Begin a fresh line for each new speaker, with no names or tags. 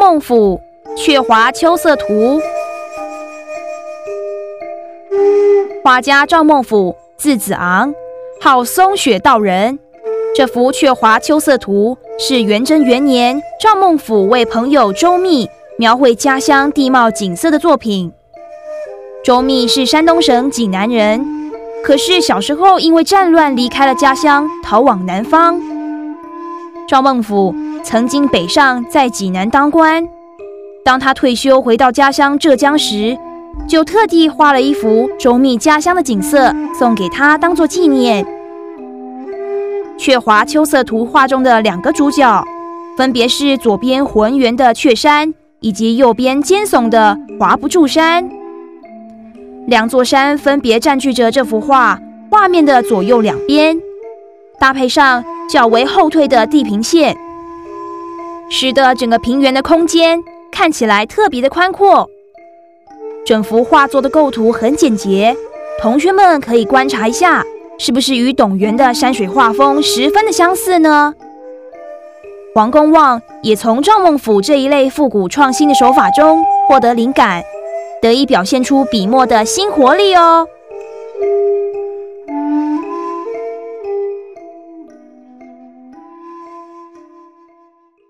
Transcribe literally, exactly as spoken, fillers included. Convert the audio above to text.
孟甫《鹊华秋色图》。画家赵孟俯，字子昂，号松雪道人。这幅《鹊华秋色图》是元贞元年赵孟俯为朋友周密描绘家乡地貌景色的作品。周密是山东省济南人，可是小时候因为战乱离开了家乡，逃往南方。赵孟俯曾经北上在济南当官，当他退休回到家乡浙江时，就特地画了一幅周密家乡的景色送给他当作纪念。《鹊华秋色图》画中的两个主角，分别是左边浑圆的鹊山，以及右边尖耸的华不注山。两座山分别占据着这幅画画面的左右两边，搭配上较为后退的地平线，使得整个平原的空间看起来特别的宽阔。整幅画作的构图很简洁，同学们可以观察一下，是不是与董源的山水画风十分的相似呢？黄公望也从赵孟俯这一类复古创新的手法中获得灵感，得以表现出笔墨的新活力哦。